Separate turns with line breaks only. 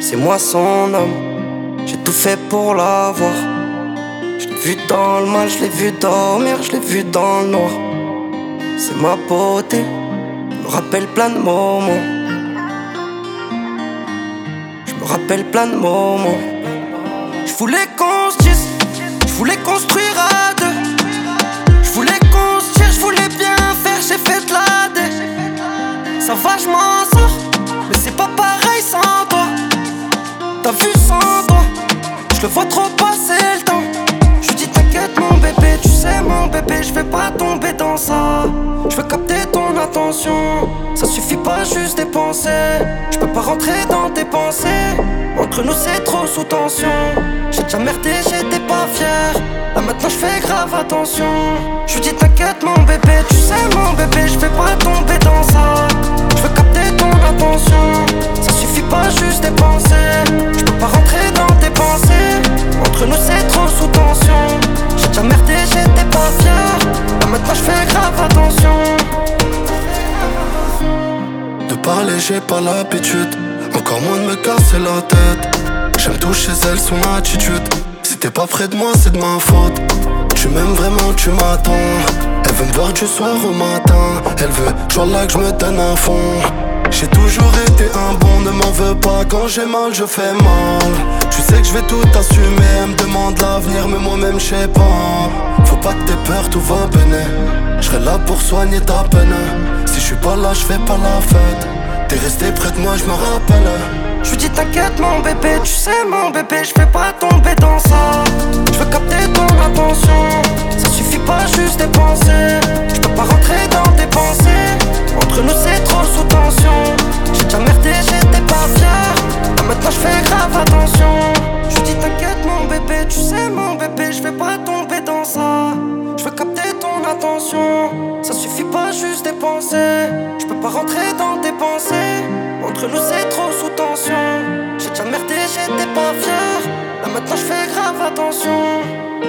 c'est moi son homme. J'ai tout fait pour l'avoir. Je l'ai vu dans le mal, je l'ai vu dormir, je l'ai vu dans le noir. C'est ma beauté, me rappelle plein de moments. Je me rappelle plein de moments. Je voulais qu'on se dise, je voulais construire à deux. Je voulais qu'on se tire, je voulais bien faire, j'ai fait de la dé. Ça va, je m'en sors, mais c'est pas pareil sans toi. T'as vu sans toi, je le vois trop passer le temps. Je lui dis t'inquiète mon bébé, tu sais mon bébé, je vais pas tomber dans ça. Je veux capter ton attention, ça suffit pas juste dépenser. Je peux pas rentrer dans tes pensées, entre nous c'est trop sous tension. J'ai déjà merdé, j'étais pas fier, là maintenant je fais grave attention. Je lui dis t'inquiète mon bébé, tu sais mon bébé, je vais pas tomber dans ça. Je veux capter ton attention, ça suffit pas juste dépenser. Je peux pas rentrer dans tes pensées, entre nous c'est trop sous tension. J'ai déjà merdé, j'étais pas fier, là maintenant je fais grave attention.
De parler j'ai pas l'habitude, encore moins de me casser la tête. J'aime toucher elle, son attitude. Si t'es pas près de moi c'est de ma faute. Tu m'aimes vraiment, tu m'attends. Elle veut me voir du soir au matin. Elle veut, genre là que je me donne à fond. J'ai toujours été un bon, ne m'en veux pas. Quand j'ai mal, je fais mal. Tu sais que je vais tout assumer. Elle me demande l'avenir, mais moi-même je sais pas. Faut pas que t'aies peur, tout va bien. Je serai là pour soigner ta peine. Si je suis pas là, je fais pas la fête. T'es resté près de moi, je me rappelle.
Je lui dis t'inquiète mon bébé, tu sais mon bébé, je vais pas tomber dans ça. Je veux capter ton attention, ça suffit pas juste dépenser. Je peux pas rentrer dans tes pensées, entre nous c'est trop sous tension. J'ai déjà merdé, j'étais pas fier, là maintenant je fais grave attention. Je lui dis t'inquiète mon bébé, tu sais mon bébé, je vais pas tomber dans ça. Je veux capter ton attention, ça suffit pas juste dépenser. Je peux pas rentrer dans tes pensées, entre nous c'est trop sous tension. J'ai déjà merdé, j'étais pas fier, là maintenant je fais grave attention.